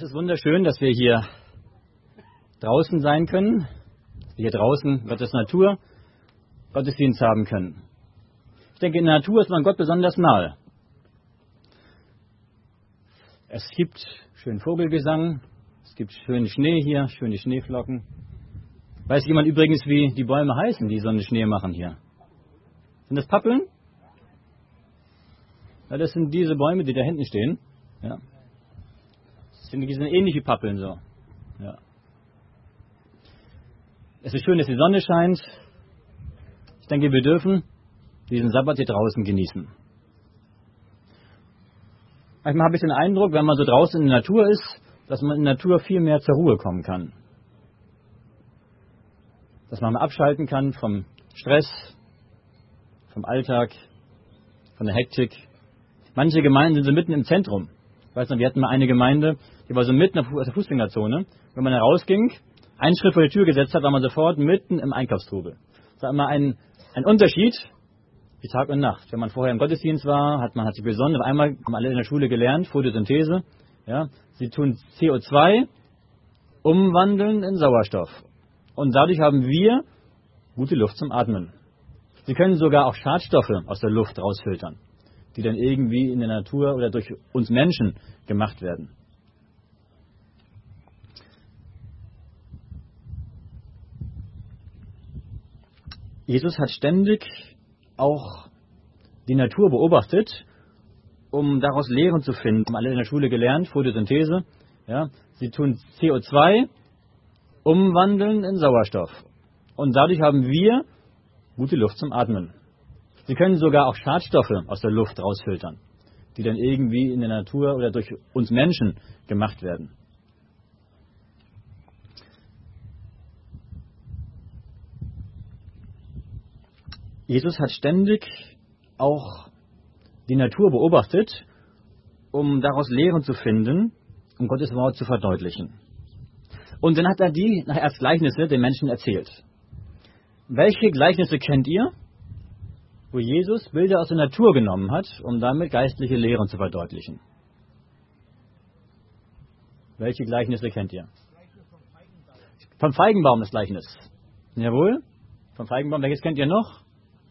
Es ist wunderschön, dass wir hier draußen sein können, dass wir hier draußen Gottes Natur, Gottesdienst haben können. Ich denke, in der Natur ist man Gott besonders nahe. Es gibt schönen Vogelgesang, es gibt schönen Schnee hier, schöne Schneeflocken. Weiß jemand übrigens, wie die Bäume heißen, die so einen Schnee machen hier? Sind das Pappeln? Ja, das sind diese Bäume, die da hinten stehen. Ja. Die sind ähnlich wie Pappeln so. Ja. Es ist schön, dass die Sonne scheint. Ich denke, wir dürfen diesen Sabbat hier draußen genießen. Manchmal habe ich den Eindruck, wenn man so draußen in der Natur ist, dass man in der Natur viel mehr zur Ruhe kommen kann. Dass man mal abschalten kann vom Stress, vom Alltag, von der Hektik. Manche Gemeinden sind so mitten im Zentrum. Ich weiß noch, wir hatten mal eine Gemeinde, die war so mitten auf der Fußgängerzone. Wenn man da rausging, einen Schritt vor die Tür gesetzt hat, war man sofort mitten im Einkaufstrubel. Das war immer ein Unterschied wie Tag und Nacht. Wenn man vorher im Gottesdienst war, hat sich besonders, einmal haben alle in der Schule gelernt, Photosynthese. Ja, sie tun CO2 umwandeln in Sauerstoff. Und dadurch haben wir gute Luft zum Atmen. Sie können sogar auch Schadstoffe aus der Luft rausfiltern, die dann irgendwie in der Natur oder durch uns Menschen gemacht werden. Jesus hat ständig auch die Natur beobachtet, um daraus Lehren zu finden. Haben alle in der Schule gelernt, Photosynthese. Ja, sie tun CO2 umwandeln in Sauerstoff. Und dadurch haben wir gute Luft zum Atmen. Sie können sogar auch Schadstoffe aus der Luft rausfiltern, die dann irgendwie in der Natur oder durch uns Menschen gemacht werden. Jesus hat ständig auch die Natur beobachtet, um daraus Lehren zu finden, um Gottes Wort zu verdeutlichen. Und dann hat er die nachher erst Gleichnisse den Menschen erzählt. Welche Gleichnisse kennt ihr, wo Jesus Bilder aus der Natur genommen hat, um damit geistliche Lehren zu verdeutlichen? Welche Gleichnisse kennt ihr? Vom Feigenbaum das Gleichnis. Jawohl. Vom Feigenbaum. Welches kennt ihr noch?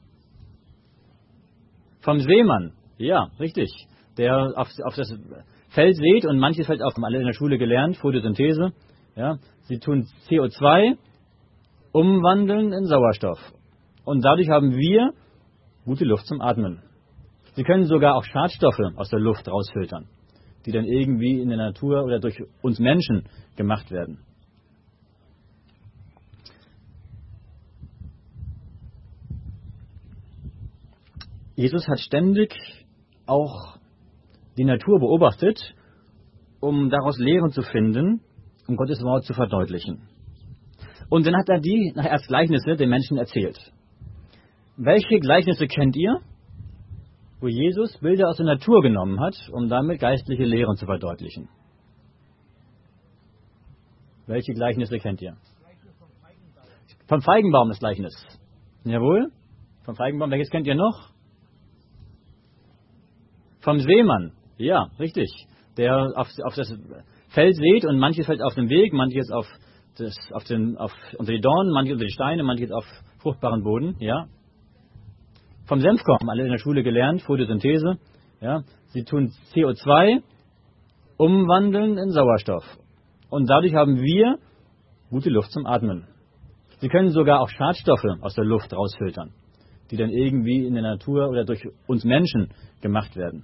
Vom Seemann. Ja, richtig. Der auf das Feld sät und manches fällt auf. Haben alle in der Schule gelernt, Photosynthese. Ja, sie tun CO2 umwandeln in Sauerstoff. Und dadurch haben wir gute Luft zum Atmen. Sie können sogar auch Schadstoffe aus der Luft rausfiltern, die dann irgendwie in der Natur oder durch uns Menschen gemacht werden. Jesus hat ständig auch die Natur beobachtet, um daraus Lehren zu finden, um Gottes Wort zu verdeutlichen. Und dann hat er die nachher erst Gleichnisse den Menschen erzählt. Welche Gleichnisse kennt ihr, wo Jesus Bilder aus der Natur genommen hat, um damit geistliche Lehren zu verdeutlichen? Welche Gleichnisse kennt ihr? Vom Feigenbaum das Gleichnis. Jawohl. Vom Feigenbaum. Welches kennt ihr noch? Vom Seemann. Ja, richtig. Der auf das Feld sät und manches fällt auf dem Weg, manches unter die Dornen, manches unter die Steine, manches auf fruchtbaren Boden. Ja. Vom Senfkorn. Haben alle in der Schule gelernt, Photosynthese. Ja. Sie tun CO2 umwandeln in Sauerstoff. Und dadurch haben wir gute Luft zum Atmen. Sie können sogar auch Schadstoffe aus der Luft rausfiltern, die dann irgendwie in der Natur oder durch uns Menschen gemacht werden.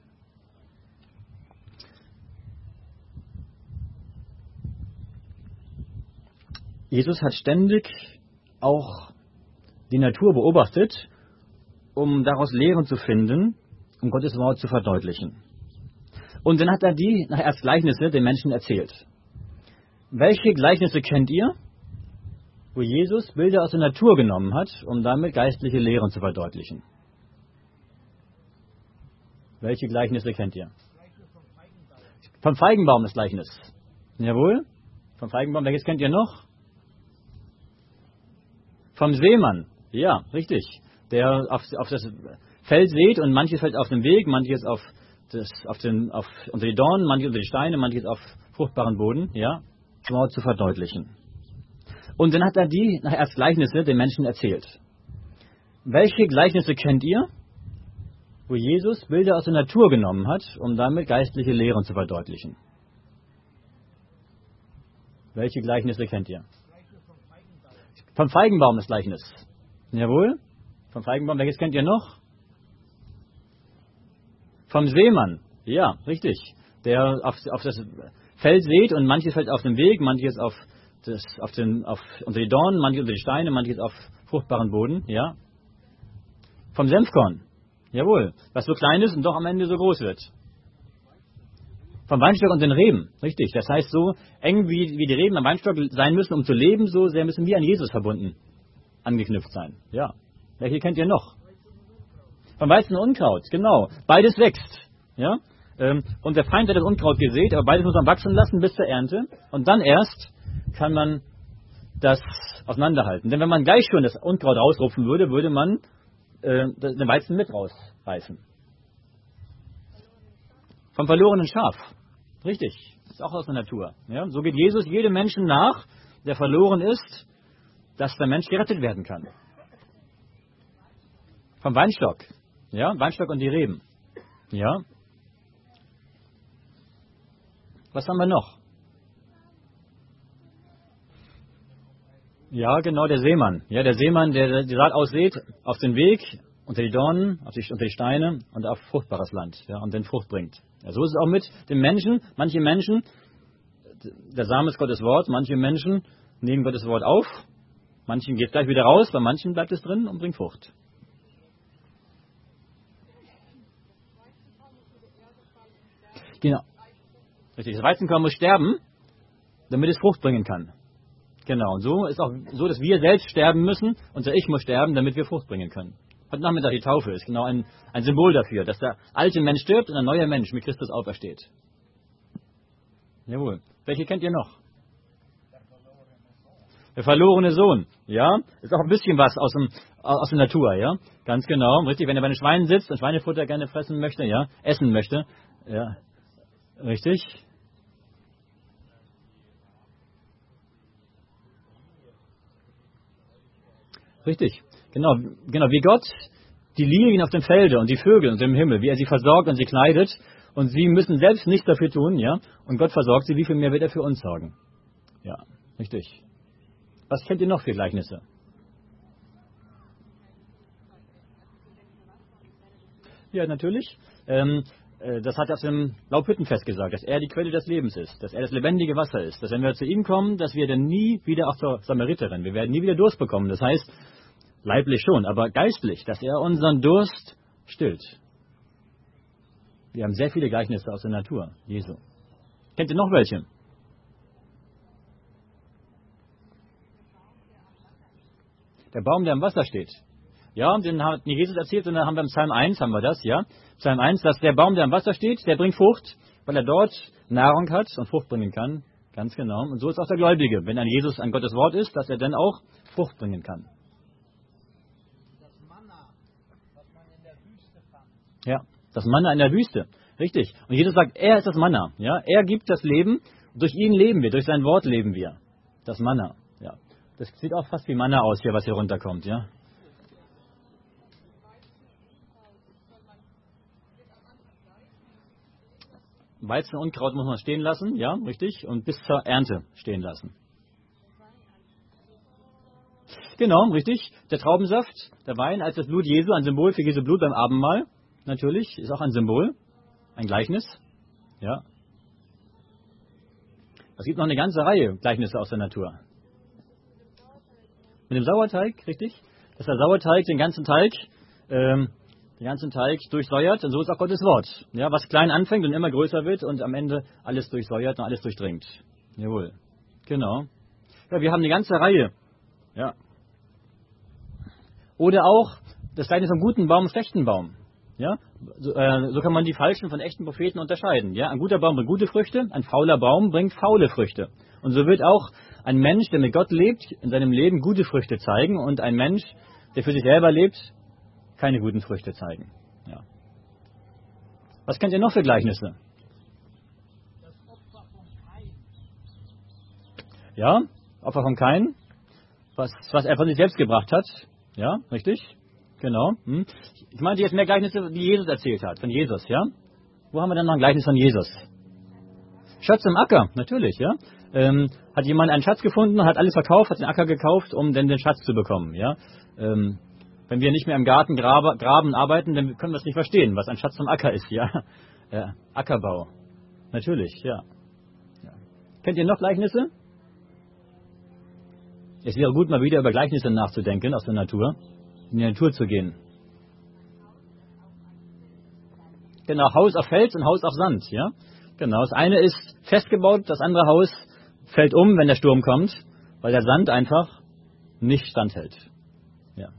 Jesus hat ständig auch die Natur beobachtet, um daraus Lehren zu finden, um Gottes Wort zu verdeutlichen. Und dann hat er die nachher erst Gleichnisse den Menschen erzählt. Welche Gleichnisse kennt ihr, wo Jesus Bilder aus der Natur genommen hat, um damit geistliche Lehren zu verdeutlichen? Welche Gleichnisse kennt ihr? Vom Feigenbaum das Gleichnis. Jawohl. Vom Feigenbaum. Welches kennt ihr noch? Vom Seemann. Ja, richtig. Der auf das Feld sät und manches fällt auf dem Weg, manches unter die Dornen, manches unter die Steine, manches auf fruchtbaren Boden, ja, Wort zu verdeutlichen. Und dann hat er die erst Gleichnisse den Menschen erzählt. Welche Gleichnisse kennt ihr, wo Jesus Bilder aus der Natur genommen hat, um damit geistliche Lehren zu verdeutlichen? Welche Gleichnisse kennt ihr? Vom Feigenbaum das Gleichnis. Jawohl. Vom Feigenbaum, welches kennt ihr noch? Vom Seemann. Ja, richtig. Der auf das Feld sät und manches fällt auf den Weg, manches unter die Dornen, manches unter die Steine, manches auf fruchtbaren Boden. Ja. Vom Senfkorn. Jawohl. Was so klein ist und doch am Ende so groß wird. Vom Weinstock und den Reben. Richtig. Das heißt, so eng wie die Reben am Weinstock sein müssen, um zu leben, so sehr müssen wir an Jesus verbunden, angeknüpft sein. Ja. Welche kennt ihr noch? Vom Weizen und Unkraut. Genau. Beides wächst. Ja. Und der Feind hat das Unkraut gesät, aber beides muss man wachsen lassen bis zur Ernte. Und dann erst kann man das auseinanderhalten. Denn wenn man gleich schon das Unkraut rausrupfen würde, würde man den Weizen mit rausreißen. Vom verlorenen Schaf. Richtig. Ist auch aus der Natur. Ja? So geht Jesus jedem Menschen nach, der verloren ist, dass der Mensch gerettet werden kann. Vom Weinstock. Ja? Weinstock und die Reben. Ja. Was haben wir noch? Ja, genau, der Seemann. Ja, der Seemann, der die Saat aussät auf den Weg, unter die Dornen, unter die Steine und auf fruchtbares Land, ja, und den Frucht bringt. Ja, so ist es auch mit den Menschen. Manche Menschen, der Same ist Gottes Wort, manche Menschen nehmen Gottes Wort auf, manchen geht es gleich wieder raus, bei manchen bleibt es drin und bringt Frucht. Genau. Richtig, das Weizenkorn muss sterben, damit es Frucht bringen kann. Genau, und so ist auch so, dass wir selbst sterben müssen, unser Ich muss sterben, damit wir Frucht bringen können. Heute Nachmittag die Taufe ist genau ein Symbol dafür, dass der alte Mensch stirbt und ein neuer Mensch mit Christus aufersteht. Jawohl. Welche kennt ihr noch? Der verlorene Sohn. Ja, ist auch ein bisschen was aus der Natur, ja. Ganz genau, richtig. Wenn er bei den Schweinen sitzt und Schweinefutter gerne fressen möchte, ja, essen möchte, ja, richtig. Richtig, genau, wie Gott die Lilien auf dem Felde und die Vögel und im Himmel, wie er sie versorgt und sie kleidet und sie müssen selbst nichts dafür tun, ja, und Gott versorgt sie, wie viel mehr wird er für uns sorgen. Ja, richtig. Was kennt ihr noch für Gleichnisse? Ja, natürlich. Das hat er auf dem Laubhüttenfest gesagt, dass er die Quelle des Lebens ist, dass er das lebendige Wasser ist, dass wenn wir zu ihm kommen, dass wir dann nie wieder auch zur Samariterin, wir werden nie wieder Durst bekommen. Das heißt, leiblich schon, aber geistlich, dass er unseren Durst stillt. Wir haben sehr viele Gleichnisse aus der Natur, Jesu. Kennt ihr noch welche? Der Baum, der am Wasser steht. Ja, den hat nicht Jesus erzählt, sondern haben wir im Psalm 1, haben wir das, ja. Psalm 1, dass der Baum, der am Wasser steht, der bringt Frucht, weil er dort Nahrung hat und Frucht bringen kann. Ganz genau. Und so ist auch der Gläubige, wenn an Jesus an Gottes Wort ist, dass er dann auch Frucht bringen kann. Das Manna, was man in der Wüste fand. Ja, das Manna in der Wüste. Richtig. Und Jesus sagt, er ist das Manna. Ja, er gibt das Leben. Durch ihn leben wir, durch sein Wort leben wir. Das Manna. Ja. Das sieht auch fast wie Manna aus hier, was hier runterkommt, ja. Weizen und Unkraut muss man stehen lassen, ja, richtig, und bis zur Ernte stehen lassen. Genau, richtig. Der Traubensaft, der Wein als das Blut Jesu, ein Symbol für Jesu Blut beim Abendmahl, natürlich, ist auch ein Symbol, ein Gleichnis, ja. Es gibt noch eine ganze Reihe Gleichnisse aus der Natur. Mit dem Sauerteig, richtig, dass der Sauerteig den ganzen Teig durchsäuert, und so ist auch Gottes Wort. Ja, was klein anfängt und immer größer wird und am Ende alles durchsäuert und alles durchdringt. Jawohl. Genau. Ja, wir haben eine ganze Reihe. Ja. Oder auch das Gleichnis vom guten Baum und schlechten Baum. Ja, so kann man die falschen von echten Propheten unterscheiden. Ja, ein guter Baum bringt gute Früchte, ein fauler Baum bringt faule Früchte. Und so wird auch ein Mensch, der mit Gott lebt, in seinem Leben gute Früchte zeigen, und ein Mensch, der für sich selber lebt, keine guten Früchte zeigen. Ja. Was kennt ihr noch für Gleichnisse? Das Opfer vom Kain. Ja, Opfer von Kain, was er von sich selbst gebracht hat. Ja, richtig? Genau. Ich meinte jetzt mehr Gleichnisse, die Jesus erzählt hat, von Jesus, ja? Wo haben wir denn noch ein Gleichnis von Jesus? Schatz im Acker, natürlich, ja? Hat jemand einen Schatz gefunden, hat alles verkauft, hat den Acker gekauft, um dann den Schatz zu bekommen, ja? Wenn wir nicht mehr im Garten graben arbeiten, dann können wir es nicht verstehen, was ein Schatz im Acker ist, ja? Ackerbau, natürlich, ja. Kennt ihr noch Gleichnisse? Es wäre gut, mal wieder über Gleichnisse nachzudenken aus der Natur, in die Natur zu gehen. Genau, Haus auf Fels und Haus auf Sand, ja? Genau, das eine ist festgebaut, das andere Haus fällt um, wenn der Sturm kommt, weil der Sand einfach nicht standhält. Ja.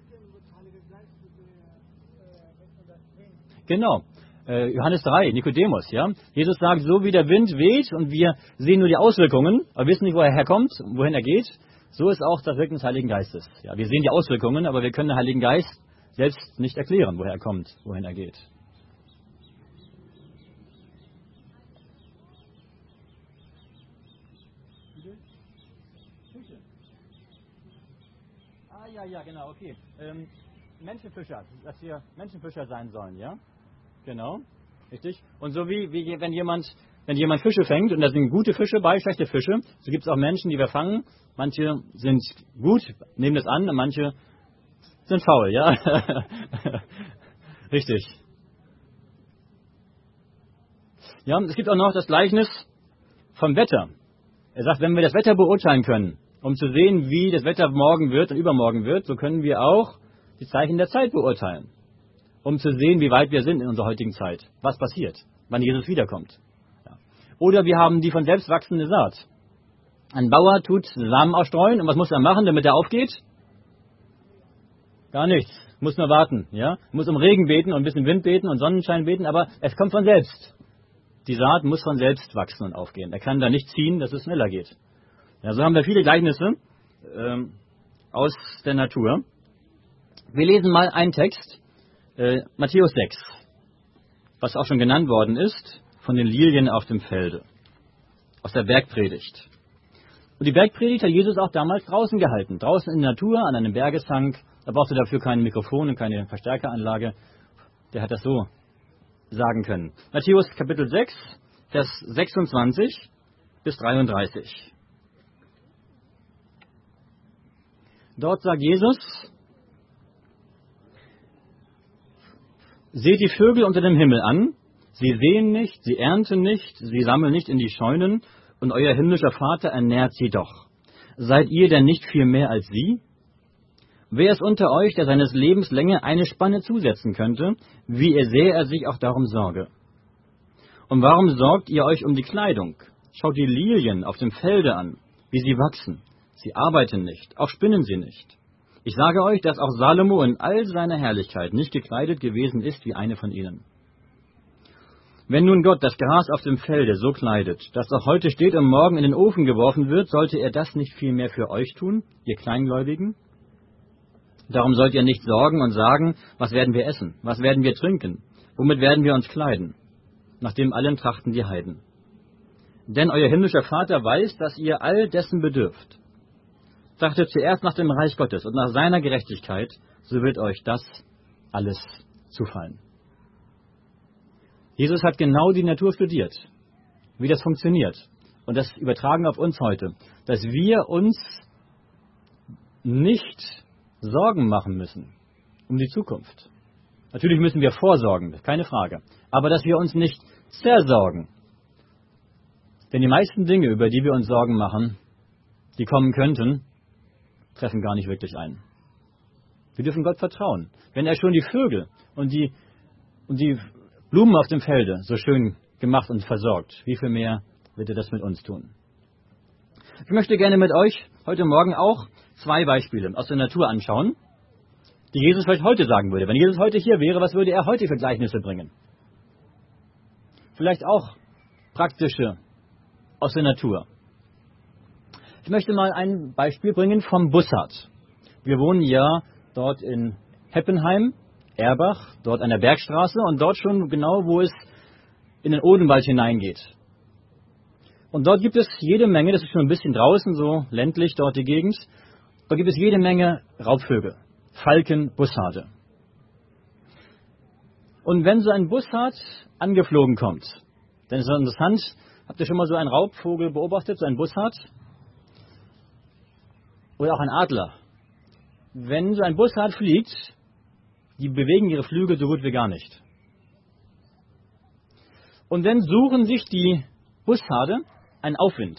Genau. Johannes 3, Nikodemus, ja. Jesus sagt, so wie der Wind weht und wir sehen nur die Auswirkungen, aber wissen nicht, woher er herkommt, wohin er geht, so ist auch das Wirken des Heiligen Geistes. Ja, wir sehen die Auswirkungen, aber wir können den Heiligen Geist selbst nicht erklären, woher er kommt, wohin er geht. Ja, genau, okay. Menschenfischer, dass wir Menschenfischer sein sollen, ja? Genau, richtig. Und so wie wenn jemand Fische fängt, und da sind gute Fische bei, schlechte Fische, so gibt es auch Menschen, die wir fangen. Manche sind gut, nehmen das an, und manche sind faul, ja? Richtig. Ja, es gibt auch noch das Gleichnis vom Wetter. Er sagt, wenn wir das Wetter beurteilen können, um zu sehen, wie das Wetter morgen wird und übermorgen wird, so können wir auch die Zeichen der Zeit beurteilen, um zu sehen, wie weit wir sind in unserer heutigen Zeit, was passiert, wann Jesus wiederkommt. Ja. Oder wir haben die von selbst wachsende Saat. Ein Bauer tut Samen ausstreuen, und was muss er machen, damit er aufgeht? Gar nichts, muss nur warten. Ja? Muss um Regen beten und ein bisschen Wind beten und Sonnenschein beten, aber es kommt von selbst. Die Saat muss von selbst wachsen und aufgehen. Er kann da nicht ziehen, dass es schneller geht. Ja, so haben wir viele Gleichnisse aus der Natur. Wir lesen mal einen Text, Matthäus 6, was auch schon genannt worden ist, von den Lilien auf dem Felde, aus der Bergpredigt. Und die Bergpredigt hat Jesus auch damals draußen gehalten, draußen in der Natur, an einem Bergeshang. Er brauchte dafür kein Mikrofon und keine Verstärkeranlage. Der hat das so sagen können. Matthäus Kapitel 6, Vers 26 bis 33. Dort sagt Jesus, seht die Vögel unter dem Himmel an, sie säen nicht, sie ernten nicht, sie sammeln nicht in die Scheunen, und euer himmlischer Vater ernährt sie doch. Seid ihr denn nicht viel mehr als sie? Wer ist unter euch, der seines Lebens Länge eine Spanne zusetzen könnte, wie sähe er sich auch darum Sorge? Und warum sorgt ihr euch um die Kleidung? Schaut die Lilien auf dem Felde an, wie sie wachsen. Sie arbeiten nicht, auch spinnen sie nicht. Ich sage euch, dass auch Salomo in all seiner Herrlichkeit nicht gekleidet gewesen ist wie eine von ihnen. Wenn nun Gott das Gras auf dem Felde so kleidet, dass auch heute steht und morgen in den Ofen geworfen wird, sollte er das nicht viel mehr für euch tun, ihr Kleingläubigen? Darum sollt ihr nicht sorgen und sagen, was werden wir essen, was werden wir trinken, womit werden wir uns kleiden? Nach dem allen trachten die Heiden. Denn euer himmlischer Vater weiß, dass ihr all dessen bedürft. Trachtet zuerst nach dem Reich Gottes und nach seiner Gerechtigkeit, so wird euch das alles zufallen. Jesus hat genau die Natur studiert, wie das funktioniert. Und das übertragen auf uns heute, dass wir uns nicht Sorgen machen müssen um die Zukunft. Natürlich müssen wir vorsorgen, das ist keine Frage. Aber dass wir uns nicht zersorgen. Denn die meisten Dinge, über die wir uns Sorgen machen, die kommen könnten, treffen gar nicht wirklich ein. Wir dürfen Gott vertrauen. Wenn er schon die Vögel und die Blumen auf dem Felde so schön gemacht und versorgt, wie viel mehr wird er das mit uns tun? Ich möchte gerne mit euch heute Morgen auch 2 Beispiele aus der Natur anschauen, die Jesus vielleicht heute sagen würde. Wenn Jesus heute hier wäre, was würde er heute für Gleichnisse bringen? Vielleicht auch praktische aus der Natur. Ich möchte mal ein Beispiel bringen vom Bussard. Wir wohnen ja dort in Heppenheim, Erbach, dort an der Bergstraße und dort schon genau, wo es in den Odenwald hineingeht. Und dort gibt es jede Menge, das ist schon ein bisschen draußen, so ländlich dort die Gegend, dort gibt es jede Menge Raubvögel, Falken, Bussarde. Und wenn so ein Bussard angeflogen kommt, dann ist das interessant, habt ihr schon mal so einen Raubvogel beobachtet, so einen Bussard? Oder auch ein Adler. Wenn so ein Bussard fliegt, die bewegen ihre Flügel so gut wie gar nicht. Und dann suchen sich die Bussarde einen Aufwind.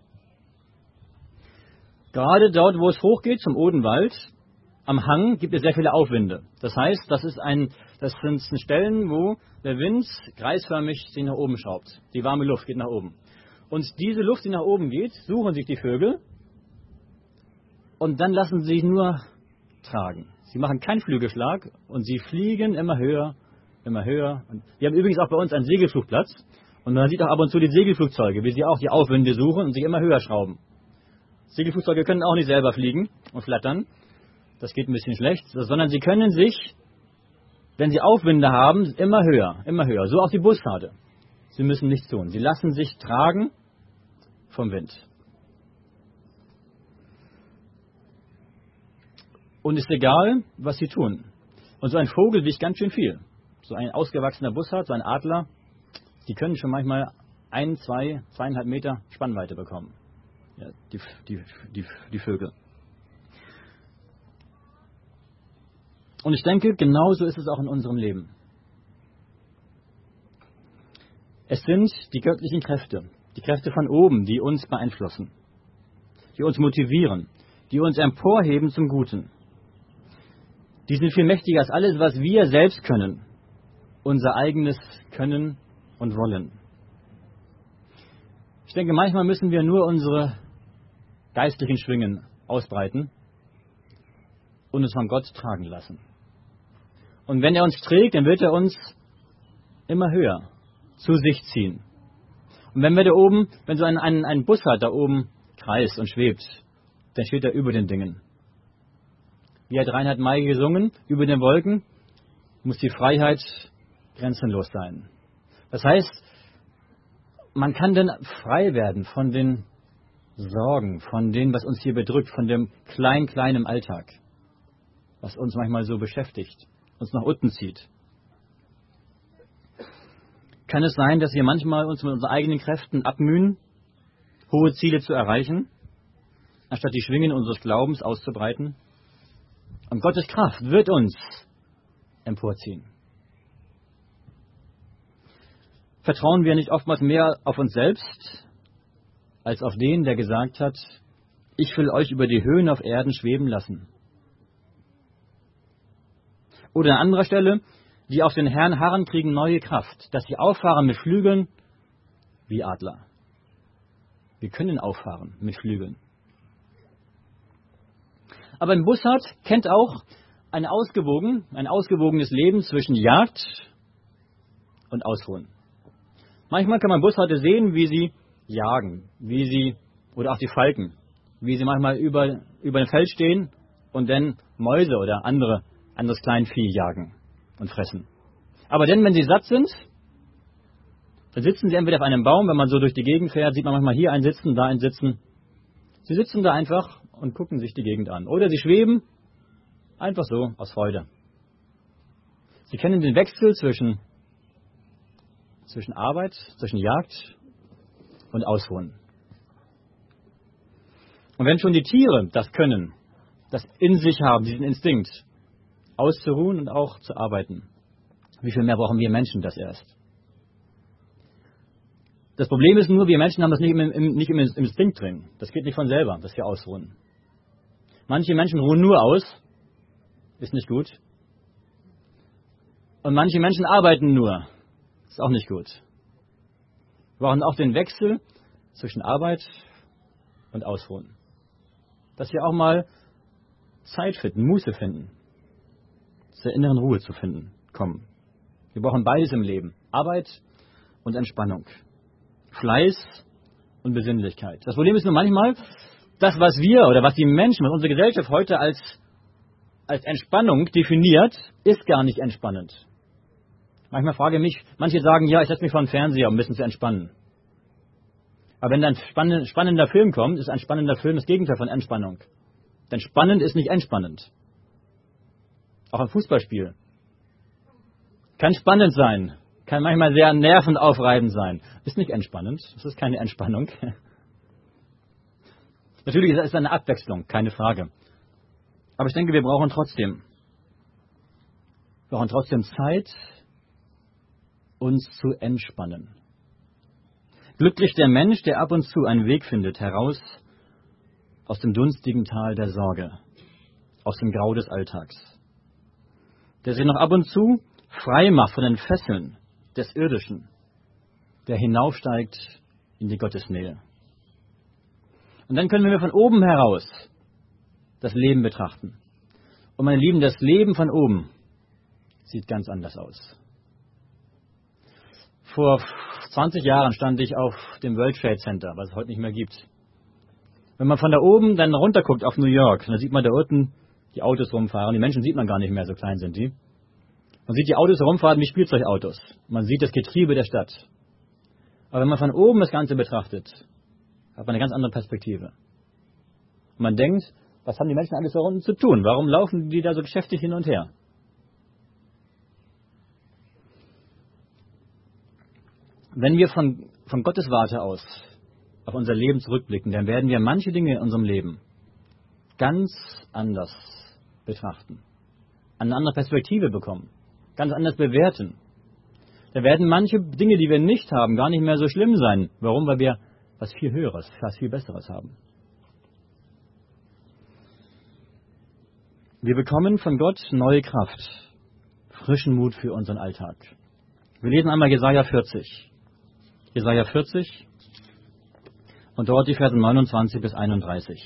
Gerade dort, wo es hochgeht, zum Odenwald, am Hang gibt es sehr viele Aufwinde. Das heißt, das sind Stellen, wo der Wind kreisförmig sich nach oben schraubt. Die warme Luft geht nach oben. Und diese Luft, die nach oben geht, suchen sich die Vögel und dann lassen sie sich nur tragen. Sie machen keinen Flügelschlag und sie fliegen immer höher, immer höher. Und wir haben übrigens auch bei uns einen Segelflugplatz und man sieht auch ab und zu die Segelflugzeuge, wie sie auch die Aufwinde suchen und sich immer höher schrauben. Segelflugzeuge können auch nicht selber fliegen und flattern. Das geht ein bisschen schlecht, sondern sie können sich, wenn sie Aufwinde haben, immer höher, immer höher. So auch die Bussarde. Sie müssen nichts tun. Sie lassen sich tragen vom Wind. Und es ist egal, was sie tun. Und so ein Vogel wiegt ganz schön viel. So ein ausgewachsener Bussard, so ein Adler, die können schon manchmal 1, 2, 2,5 Meter Spannweite bekommen. Ja, die Vögel. Und ich denke, genauso ist es auch in unserem Leben. Es sind die göttlichen Kräfte, die Kräfte von oben, die uns beeinflussen, die uns motivieren, die uns emporheben zum Guten. Die sind viel mächtiger als alles, was wir selbst können, unser eigenes Können und Wollen. Ich denke, manchmal müssen wir nur unsere geistlichen Schwingen ausbreiten und uns von Gott tragen lassen. Und wenn er uns trägt, dann wird er uns immer höher zu sich ziehen. Und wenn wir da oben, wenn so ein Bussard da oben kreist und schwebt, dann steht er über den Dingen. Wie hat Reinhard May gesungen, über den Wolken muss die Freiheit grenzenlos sein. Das heißt, man kann dann frei werden von den Sorgen, von dem, was uns hier bedrückt, von dem kleinen Alltag, was uns manchmal so beschäftigt, uns nach unten zieht. Kann es sein, dass wir manchmal uns mit unseren eigenen Kräften abmühen, hohe Ziele zu erreichen, anstatt die Schwingen unseres Glaubens auszubreiten? Und Gottes Kraft wird uns emporziehen. Vertrauen wir nicht oftmals mehr auf uns selbst, als auf den, der gesagt hat, ich will euch über die Höhen auf Erden schweben lassen? Oder an anderer Stelle, die auf den Herrn harren, kriegen neue Kraft, dass sie auffahren mit Flügeln wie Adler. Wir können auffahren mit Flügeln. Aber ein Bussard kennt auch ein ausgewogenes Leben zwischen Jagd und Ausruhen. Manchmal kann man Bussarde sehen, wie sie jagen, oder auch die Falken, wie sie manchmal über dem Feld stehen und dann Mäuse oder anderes Kleinvieh jagen und fressen. Aber dann, wenn sie satt sind, dann sitzen sie entweder auf einem Baum, wenn man so durch die Gegend fährt, sieht man manchmal hier einen sitzen, da einen sitzen. Sie sitzen da einfach und gucken sich die Gegend an. Oder sie schweben einfach so aus Freude. Sie kennen den Wechsel zwischen Arbeit, zwischen Jagd und Ausruhen. Und wenn schon die Tiere das können, das in sich haben, diesen Instinkt, auszuruhen und auch zu arbeiten, wie viel mehr brauchen wir Menschen das erst? Das Problem ist nur, wir Menschen haben das nicht im Instinkt drin. Das geht nicht von selber, dass wir ausruhen. Manche Menschen ruhen nur aus, ist nicht gut. Und manche Menschen arbeiten nur, ist auch nicht gut. Wir brauchen auch den Wechsel zwischen Arbeit und Ausruhen. Dass wir auch mal Zeit finden, Muße finden, zur inneren Ruhe zu kommen. Wir brauchen beides im Leben, Arbeit und Entspannung, Fleiß und Besinnlichkeit. Das Problem ist nur manchmal, das, was die Menschen, was unsere Gesellschaft heute als Entspannung definiert, ist gar nicht entspannend. Manchmal frage ich mich, manche sagen, ja, ich setze mich vor den Fernseher, um ein bisschen zu entspannen. Aber wenn dann ein spannender Film kommt, ist ein spannender Film das Gegenteil von Entspannung. Denn spannend ist nicht entspannend. Auch ein Fußballspiel kann spannend sein, kann manchmal sehr nervenaufreibend sein. Ist nicht entspannend, das ist keine Entspannung. Natürlich ist es eine Abwechslung, keine Frage. Aber ich denke, wir brauchen trotzdem Zeit, uns zu entspannen. Glücklich der Mensch, der ab und zu einen Weg findet, heraus aus dem dunstigen Tal der Sorge, aus dem Grau des Alltags. Der sich noch ab und zu frei macht von den Fesseln des Irdischen, der hinaufsteigt in die Gottesnähe. Und dann können wir von oben heraus das Leben betrachten. Und meine Lieben, das Leben von oben sieht ganz anders aus. Vor 20 Jahren stand ich auf dem World Trade Center, was es heute nicht mehr gibt. Wenn man von da oben dann runter guckt auf New York, dann sieht man da unten die Autos rumfahren. Die Menschen sieht man gar nicht mehr, so klein sind die. Man sieht die Autos rumfahren wie Spielzeugautos. Man sieht das Getriebe der Stadt. Aber wenn man von oben das Ganze betrachtet, hat man eine ganz andere Perspektive. Und man denkt, was haben die Menschen alles da unten zu tun? Warum laufen die da so geschäftig hin und her? Wenn wir von Gottes Warte aus auf unser Leben zurückblicken, dann werden wir manche Dinge in unserem Leben ganz anders betrachten, eine andere Perspektive bekommen, ganz anders bewerten. Da werden manche Dinge, die wir nicht haben, gar nicht mehr so schlimm sein. Warum? Weil wir was viel Höheres, was viel Besseres haben. Wir bekommen von Gott neue Kraft, frischen Mut für unseren Alltag. Wir lesen einmal Jesaja 40. Jesaja 40 und dort die Verse 29 bis 31.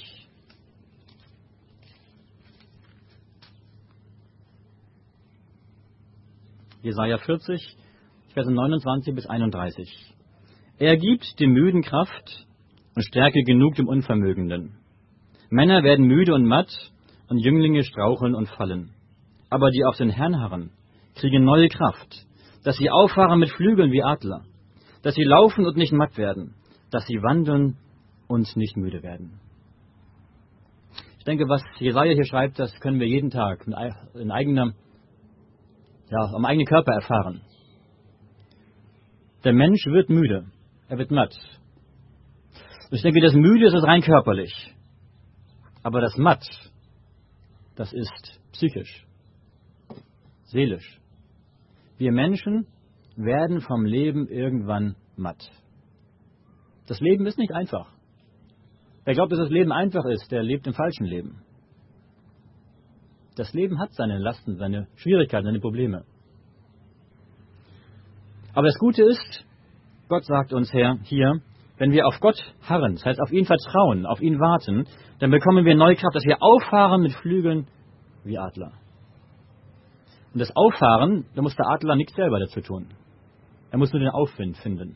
Jesaja 40, Verse 29 bis 31. Er gibt dem Müden Kraft und Stärke genug dem Unvermögenden. Männer werden müde und matt und Jünglinge straucheln und fallen. Aber die auf den Herrn harren, kriegen neue Kraft, dass sie auffahren mit Flügeln wie Adler, dass sie laufen und nicht matt werden, dass sie wandeln und nicht müde werden. Ich denke, was Jesaja hier schreibt, das können wir jeden Tag am eigenen Körper erfahren. Der Mensch wird müde, er wird matt. Und ich denke, das Müde ist rein körperlich. Aber das Matt, das ist psychisch, seelisch. Wir Menschen werden vom Leben irgendwann matt. Das Leben ist nicht einfach. Wer glaubt, dass das Leben einfach ist, der lebt im falschen Leben. Das Leben hat seine Lasten, seine Schwierigkeiten, seine Probleme. Aber das Gute ist, Gott sagt uns hier, wenn wir auf Gott harren, das heißt auf ihn vertrauen, auf ihn warten, dann bekommen wir neue Kraft, dass wir auffahren mit Flügeln wie Adler. Und das Auffahren, da muss der Adler nichts selber dazu tun. Er muss nur den Aufwind finden.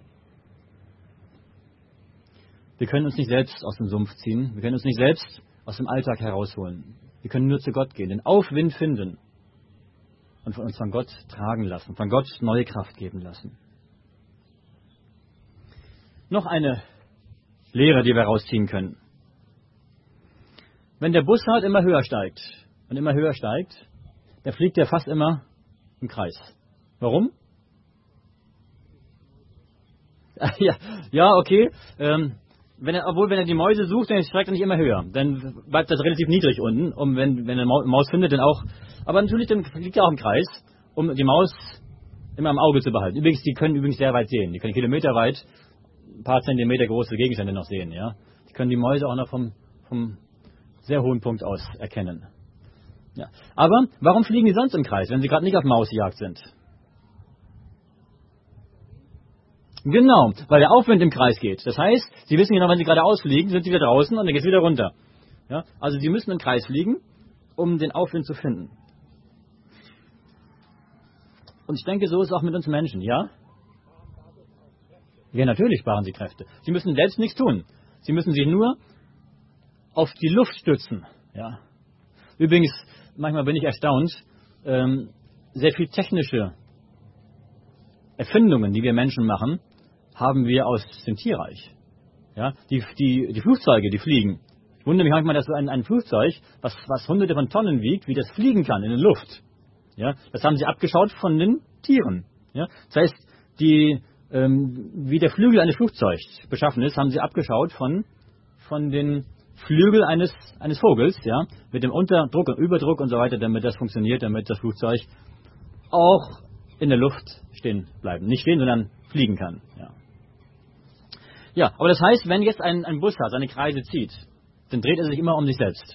Wir können uns nicht selbst aus dem Sumpf ziehen. Wir können uns nicht selbst aus dem Alltag herausholen. Wir können nur zu Gott gehen, den Aufwind finden und uns von Gott tragen lassen, von Gott neue Kraft geben lassen. Noch eine Lehre, die wir rausziehen können. Wenn der Bussard immer höher steigt und immer höher steigt, dann fliegt er fast immer im Kreis. Warum? Ja, okay. Wenn er die Mäuse sucht, dann steigt er nicht immer höher. Dann bleibt das relativ niedrig unten, wenn er eine Maus findet, dann auch. Aber natürlich, dann fliegt er auch im Kreis, um die Maus immer im Auge zu behalten. Übrigens, die können sehr weit sehen. Die können kilometerweit ein paar Zentimeter große Gegenstände noch sehen. Ja? Die können die Mäuse auch noch vom sehr hohen Punkt aus erkennen. Ja. Aber warum fliegen die sonst im Kreis, wenn sie gerade nicht auf Mausjagd sind? Genau, weil der Aufwind im Kreis geht. Das heißt, sie wissen genau, wenn sie gerade ausfliegen, sind sie wieder draußen und dann geht es wieder runter. Ja? Also sie müssen im Kreis fliegen, um den Aufwind zu finden. Und ich denke, so ist es auch mit uns Menschen, ja? Ja, natürlich sparen sie Kräfte. Sie müssen selbst nichts tun. Sie müssen sich nur auf die Luft stützen. Ja? Übrigens, manchmal bin ich erstaunt, sehr viel technische Erfindungen, die wir Menschen machen, haben wir aus dem Tierreich. Ja, die Flugzeuge, die fliegen. Ich wundere mich manchmal, dass so ein Flugzeug, was hunderte von Tonnen wiegt, wie das fliegen kann in der Luft. Ja, das haben sie abgeschaut von den Tieren. Ja, das heißt, wie der Flügel eines Flugzeugs beschaffen ist, haben sie abgeschaut von den Flügel eines Vogels, ja, mit dem Unterdruck und Überdruck und so weiter, damit das funktioniert, damit das Flugzeug auch in der Luft stehen bleiben. Nicht stehen, sondern fliegen kann. Ja, aber das heißt, wenn jetzt ein Busfahrer seine Kreise zieht, dann dreht er sich immer um sich selbst.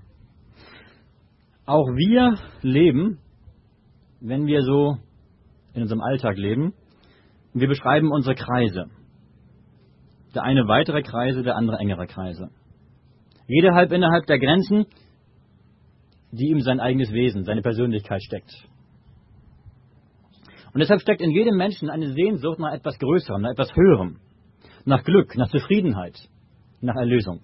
Auch wir leben, wenn wir so in unserem Alltag leben, wir beschreiben unsere Kreise. Der eine weitere Kreise, der andere engere Kreise. Jeder halb innerhalb der Grenzen, die ihm sein eigenes Wesen, seine Persönlichkeit steckt. Und deshalb steckt in jedem Menschen eine Sehnsucht nach etwas Größerem, nach etwas Höherem, nach Glück, nach Zufriedenheit, nach Erlösung.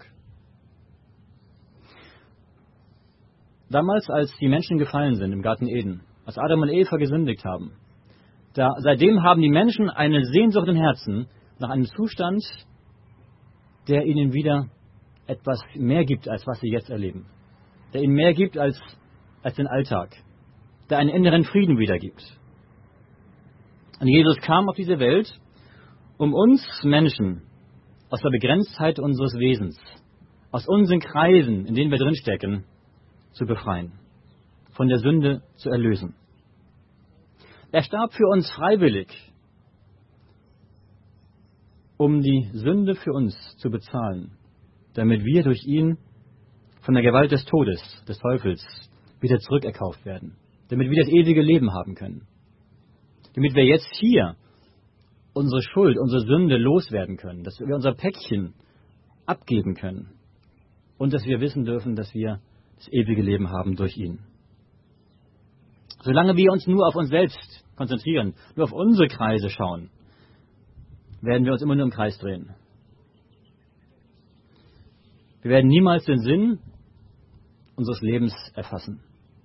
Damals, als die Menschen gefallen sind im Garten Eden, als Adam und Eva gesündigt haben, seitdem haben die Menschen eine Sehnsucht im Herzen nach einem Zustand, der ihnen wieder etwas mehr gibt, als was sie jetzt erleben. Der ihnen mehr gibt als den Alltag. Der einen inneren Frieden wiedergibt. Und Jesus kam auf diese Welt, um uns Menschen aus der Begrenztheit unseres Wesens, aus unseren Kreisen, in denen wir drinstecken, zu befreien. Von der Sünde zu erlösen. Er starb für uns freiwillig, um die Sünde für uns zu bezahlen, damit wir durch ihn von der Gewalt des Todes, des Teufels, wieder zurückerkauft werden, damit wir das ewige Leben haben können, damit wir jetzt hier unsere Schuld, unsere Sünde loswerden können, dass wir unser Päckchen abgeben können und dass wir wissen dürfen, dass wir das ewige Leben haben durch ihn. Solange wir uns nur auf uns selbst konzentrieren, nur auf unsere Kreise schauen, werden wir uns immer nur im Kreis drehen. Wir werden niemals den Sinn unseres Lebens erfassen.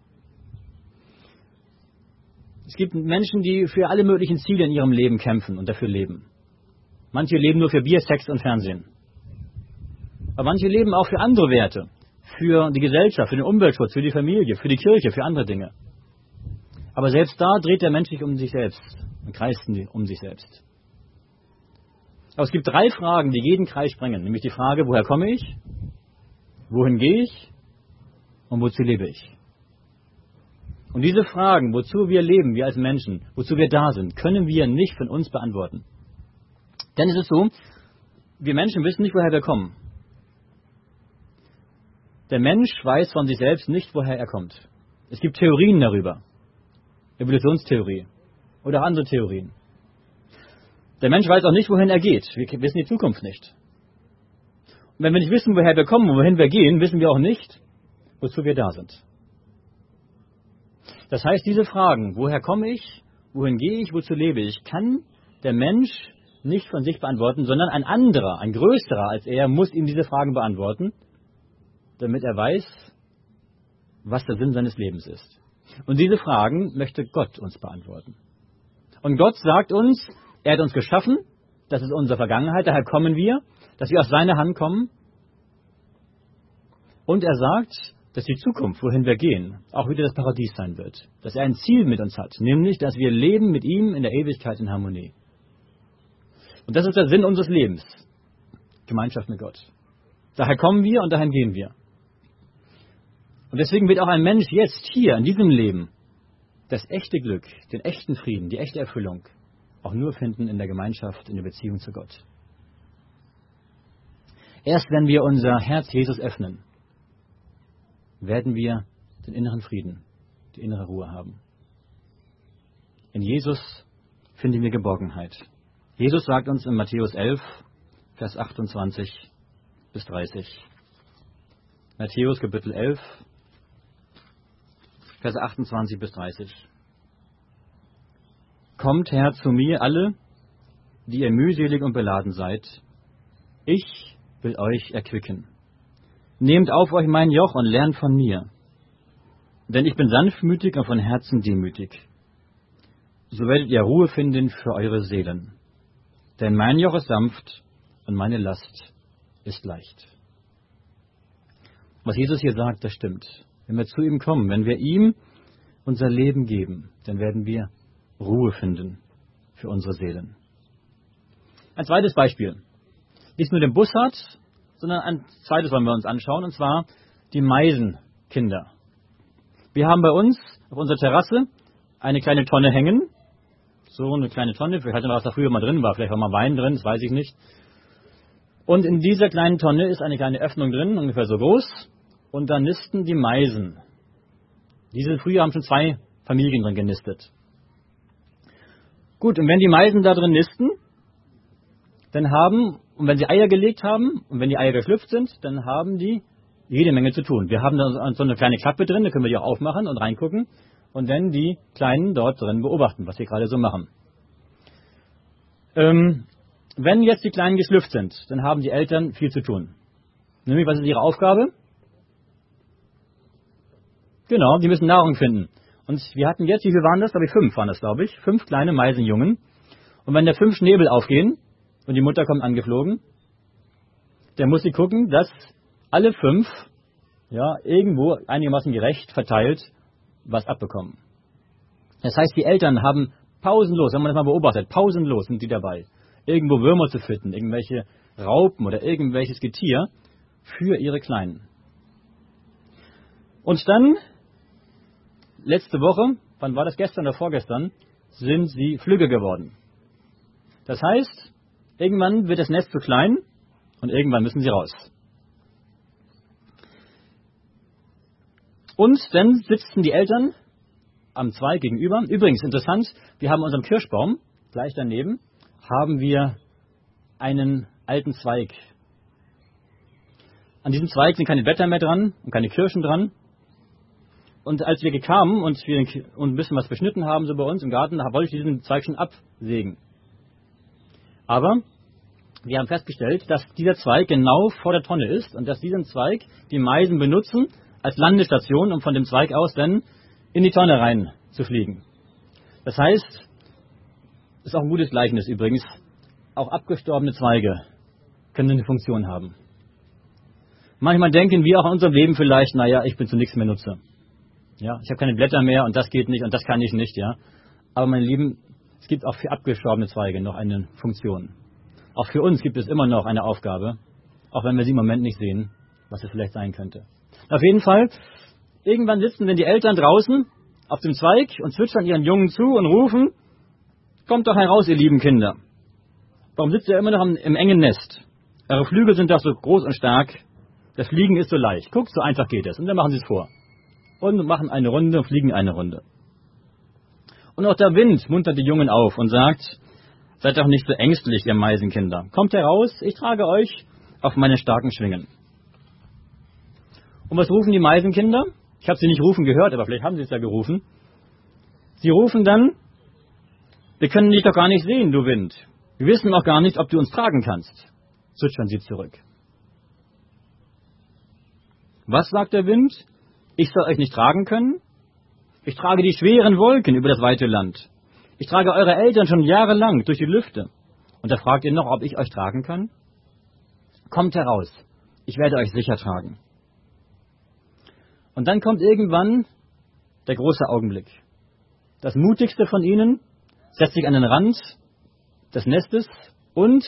Es gibt Menschen, die für alle möglichen Ziele in ihrem Leben kämpfen und dafür leben. Manche leben nur für Bier, Sex und Fernsehen. Aber manche leben auch für andere Werte. Für die Gesellschaft, für den Umweltschutz, für die Familie, für die Kirche, für andere Dinge. Aber selbst da dreht der Mensch sich um sich selbst und kreist um sich selbst. Aber es gibt 3 Fragen, die jeden Kreis sprengen. Nämlich die Frage, woher komme ich? Wohin gehe ich? Und wozu lebe ich? Und diese Fragen, wozu wir leben, wir als Menschen, wozu wir da sind, können wir nicht von uns beantworten. Denn es ist so, wir Menschen wissen nicht, woher wir kommen. Der Mensch weiß von sich selbst nicht, woher er kommt. Es gibt Theorien darüber. Evolutionstheorie oder auch andere Theorien. Der Mensch weiß auch nicht, wohin er geht. Wir wissen die Zukunft nicht. Und wenn wir nicht wissen, woher wir kommen und wohin wir gehen, wissen wir auch nicht, wozu wir da sind. Das heißt, diese Fragen, woher komme ich, wohin gehe ich, wozu lebe ich, kann der Mensch nicht von sich beantworten, sondern ein anderer, ein größerer als er, muss ihm diese Fragen beantworten, damit er weiß, was der Sinn seines Lebens ist. Und diese Fragen möchte Gott uns beantworten. Und Gott sagt uns, er hat uns geschaffen, das ist unsere Vergangenheit, daher kommen wir, dass wir aus seiner Hand kommen. Und er sagt, dass die Zukunft, wohin wir gehen, auch wieder das Paradies sein wird. Dass er ein Ziel mit uns hat, nämlich, dass wir leben mit ihm in der Ewigkeit in Harmonie. Und das ist der Sinn unseres Lebens, Gemeinschaft mit Gott. Daher kommen wir und dahin gehen wir. Und deswegen wird auch ein Mensch jetzt hier in diesem Leben das echte Glück, den echten Frieden, die echte Erfüllung auch nur finden in der Gemeinschaft, in der Beziehung zu Gott. Erst wenn wir unser Herz Jesus öffnen, werden wir den inneren Frieden, die innere Ruhe haben. In Jesus finden wir Geborgenheit. Jesus sagt uns in Matthäus 11, Vers 28 bis 30. Matthäus Kapitel 11, Vers 28 bis 30. Kommt her zu mir alle, die ihr mühselig und beladen seid. Ich will euch erquicken. Nehmt auf euch mein Joch und lernt von mir. Denn ich bin sanftmütig und von Herzen demütig. So werdet ihr Ruhe finden für eure Seelen. Denn mein Joch ist sanft und meine Last ist leicht. Was Jesus hier sagt, das stimmt. Wenn wir zu ihm kommen, wenn wir ihm unser Leben geben, dann werden wir Ruhe finden für unsere Seelen. Ein zweites Beispiel. Nicht nur den Bussard, sondern ein zweites wollen wir uns anschauen, und zwar die Meisenkinder. Wir haben bei uns auf unserer Terrasse eine kleine Tonne hängen. So eine kleine Tonne, vielleicht noch was da früher mal drin war, vielleicht war mal Wein drin, das weiß ich nicht. Und in dieser kleinen Tonne ist eine kleine Öffnung drin, ungefähr so groß, und da nisten die Meisen. Diese früher haben schon 2 Familien drin genistet. Gut, und wenn die Meisen da drin nisten, und wenn sie Eier gelegt haben, und wenn die Eier geschlüpft sind, dann haben die jede Menge zu tun. Wir haben da so eine kleine Klappe drin, da können wir die auch aufmachen und reingucken und dann die Kleinen dort drin beobachten, was sie gerade so machen. Wenn jetzt die Kleinen geschlüpft sind, dann haben die Eltern viel zu tun. Nämlich, was ist ihre Aufgabe? Genau, die müssen Nahrung finden. Und wir hatten jetzt, wie viel waren das? 5 waren das, glaube ich. 5 kleine Meisenjungen. Und wenn da 5 Schnäbel aufgehen und die Mutter kommt angeflogen, dann muss sie gucken, dass alle 5 irgendwo einigermaßen gerecht verteilt was abbekommen. Das heißt, die Eltern haben pausenlos, wenn man das mal beobachtet, pausenlos sind die dabei, irgendwo Würmer zu finden, irgendwelche Raupen oder irgendwelches Getier für ihre Kleinen. Und dann, letzte Woche, wann war das, gestern oder vorgestern, sind sie flügge geworden. Das heißt, irgendwann wird das Nest zu klein und irgendwann müssen sie raus. Und dann sitzen die Eltern am Zweig gegenüber. Übrigens, interessant, wir haben unseren Kirschbaum, gleich daneben, haben wir einen alten Zweig. An diesem Zweig sind keine Blätter mehr dran und keine Kirschen dran. Und als wir kamen und ein bisschen was beschnitten haben, so bei uns im Garten, da wollte ich diesen Zweig schon absägen. Aber wir haben festgestellt, dass dieser Zweig genau vor der Tonne ist und dass diesen Zweig die Meisen benutzen als Landestation, um von dem Zweig aus dann in die Tonne rein zu fliegen. Das heißt, ist auch ein gutes Gleichnis übrigens, auch abgestorbene Zweige können eine Funktion haben. Manchmal denken wir auch in unserem Leben vielleicht, ich bin zu nichts mehr Nutzer. Ja, ich habe keine Blätter mehr und das geht nicht und das kann ich nicht, ja. Aber meine Lieben, es gibt auch für abgestorbene Zweige noch eine Funktion. Auch für uns gibt es immer noch eine Aufgabe, auch wenn wir sie im Moment nicht sehen, was es vielleicht sein könnte. Auf jeden Fall, irgendwann sitzen dann die Eltern draußen auf dem Zweig und zwitschern ihren Jungen zu und rufen, kommt doch heraus, ihr lieben Kinder. Warum sitzt ihr immer noch im engen Nest? Eure Flügel sind doch so groß und stark, das Fliegen ist so leicht. Guckt, so einfach geht es. Und dann machen sie es vor. Und machen eine Runde und fliegen eine Runde. Und auch der Wind muntert die Jungen auf und sagt, seid doch nicht so ängstlich, ihr Meisenkinder. Kommt heraus, ich trage euch auf meine starken Schwingen. Und was rufen die Meisenkinder? Ich habe sie nicht rufen gehört, aber vielleicht haben sie es ja gerufen. Sie rufen dann, wir können dich doch gar nicht sehen, du Wind. Wir wissen auch gar nicht, ob du uns tragen kannst. Zwitschern sie zurück. Was sagt der Wind? Ich soll euch nicht tragen können? Ich trage die schweren Wolken über das weite Land. Ich trage eure Eltern schon jahrelang durch die Lüfte. Und da fragt ihr noch, ob ich euch tragen kann? Kommt heraus, ich werde euch sicher tragen. Und dann kommt irgendwann der große Augenblick. Das mutigste von ihnen setzt sich an den Rand des Nestes und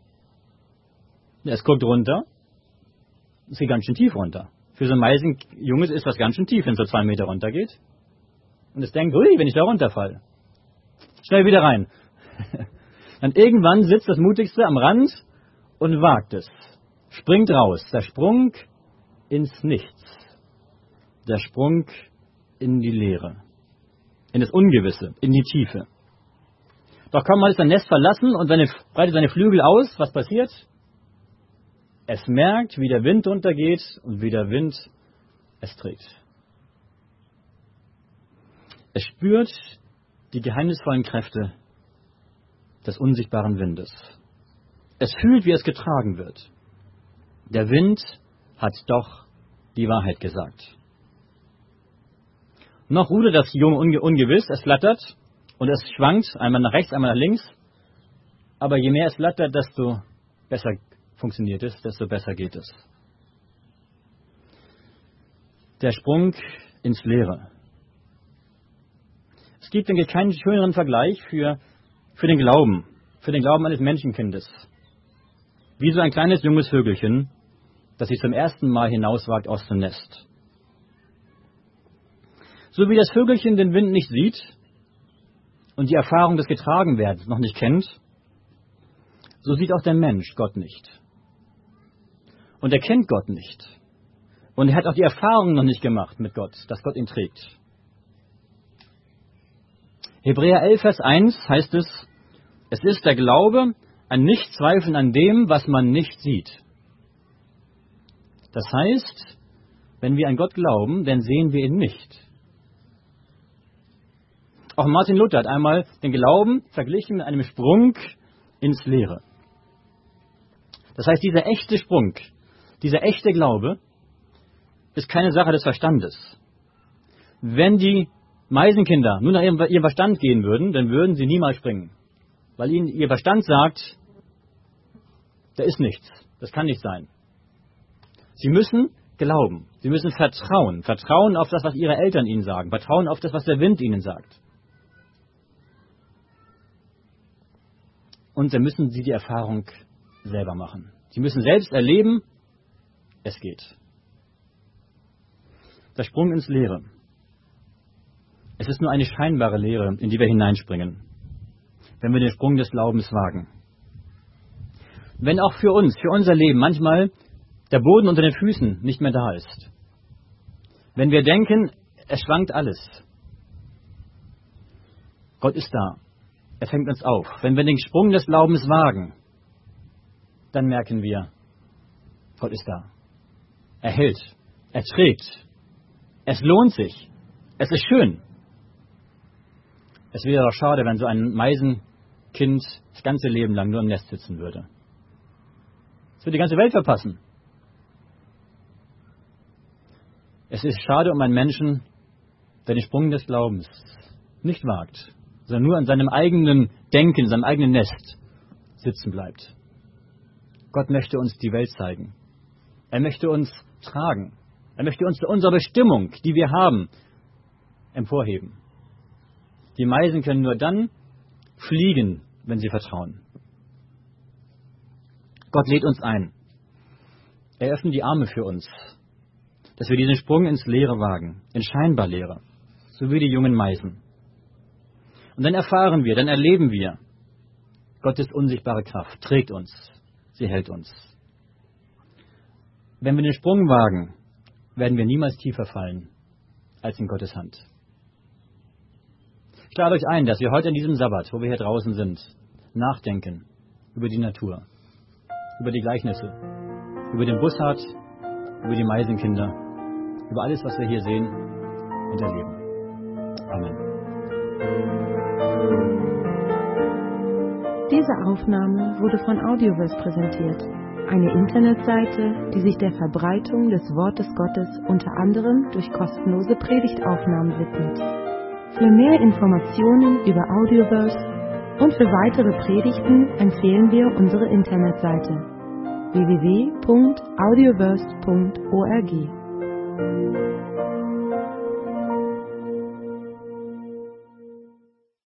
es guckt runter. Es geht ganz schön tief runter. Für so ein Meisenjunges ist das ganz schön tief, wenn es so 2 Meter runter geht. Und es denkt, ui, wenn ich da runterfalle. Schnell wieder rein. Dann irgendwann sitzt das Mutigste am Rand und wagt es. Springt raus. Der Sprung ins Nichts. Der Sprung in die Leere. In das Ungewisse. In die Tiefe. Doch kaum mal ist sein Nest verlassen und breitet seine Flügel aus. Was passiert? Es merkt, wie der Wind untergeht und wie der Wind es trägt. Es spürt die geheimnisvollen Kräfte des unsichtbaren Windes. Es fühlt, wie es getragen wird. Der Wind hat doch die Wahrheit gesagt. Noch rudert das Junge ungewiss, es flattert und es schwankt, einmal nach rechts, einmal nach links. Aber je mehr es flattert, desto besser funktioniert es, desto besser geht es. Der Sprung ins Leere. Es gibt, denke ich, keinen schöneren Vergleich für den Glauben eines Menschenkindes. Wie so ein kleines junges Vögelchen, das sich zum ersten Mal hinauswagt aus dem Nest. So wie das Vögelchen den Wind nicht sieht und die Erfahrung des Getragenwerdens noch nicht kennt, so sieht auch der Mensch Gott nicht. Und er kennt Gott nicht. Und er hat auch die Erfahrung noch nicht gemacht mit Gott, dass Gott ihn trägt. Hebräer 11, Vers 1 heißt es ist der Glaube an Nichtzweifeln an dem, was man nicht sieht. Das heißt, wenn wir an Gott glauben, dann sehen wir ihn nicht. Auch Martin Luther hat einmal den Glauben verglichen mit einem Sprung ins Leere. Das heißt, dieser echte Sprung, dieser echte Glaube ist keine Sache des Verstandes. Wenn die Meisenkinder nur nach ihrem Verstand gehen würden, dann würden sie niemals springen. Weil ihnen ihr Verstand sagt, da ist nichts, das kann nicht sein. Sie müssen glauben, sie müssen vertrauen. Vertrauen auf das, was ihre Eltern ihnen sagen. Vertrauen auf das, was der Wind ihnen sagt. Und dann müssen sie die Erfahrung selber machen. Sie müssen selbst erleben, es geht. Der Sprung ins Leere. Es ist nur eine scheinbare Leere, in die wir hineinspringen, wenn wir den Sprung des Glaubens wagen. Wenn auch für uns, für unser Leben manchmal der Boden unter den Füßen nicht mehr da ist. Wenn wir denken, es schwankt alles. Gott ist da. Er fängt uns auf. Wenn wir den Sprung des Glaubens wagen, dann merken wir, Gott ist da. Er hält. Er trägt. Es lohnt sich. Es ist schön. Es wäre doch schade, wenn so ein Meisenkind das ganze Leben lang nur im Nest sitzen würde. Es würde die ganze Welt verpassen. Es ist schade um einen Menschen, der den Sprung des Glaubens nicht wagt, sondern nur an seinem eigenen Denken, in seinem eigenen Nest sitzen bleibt. Gott möchte uns die Welt zeigen. Er möchte uns tragen. Er möchte uns zu unserer Bestimmung, die wir haben, emporheben. Die Meisen können nur dann fliegen, wenn sie vertrauen. Gott lädt uns ein. Er öffnet die Arme für uns, dass wir diesen Sprung ins Leere wagen, in scheinbar Leere, so wie die jungen Meisen. Und dann erfahren wir, dann erleben wir, Gottes unsichtbare Kraft trägt uns, sie hält uns. Wenn wir den Sprung wagen, werden wir niemals tiefer fallen als in Gottes Hand. Ich lade euch ein, dass wir heute an diesem Sabbat, wo wir hier draußen sind, nachdenken über die Natur, über die Gleichnisse, über den Bussard, über die Meisenkinder, über alles, was wir hier sehen und erleben. Amen. Diese Aufnahme wurde von Audioverse präsentiert, eine Internetseite, die sich der Verbreitung des Wortes Gottes unter anderem durch kostenlose Predigtaufnahmen widmet. Für mehr Informationen über Audioverse und für weitere Predigten empfehlen wir unsere Internetseite www.audioverse.org.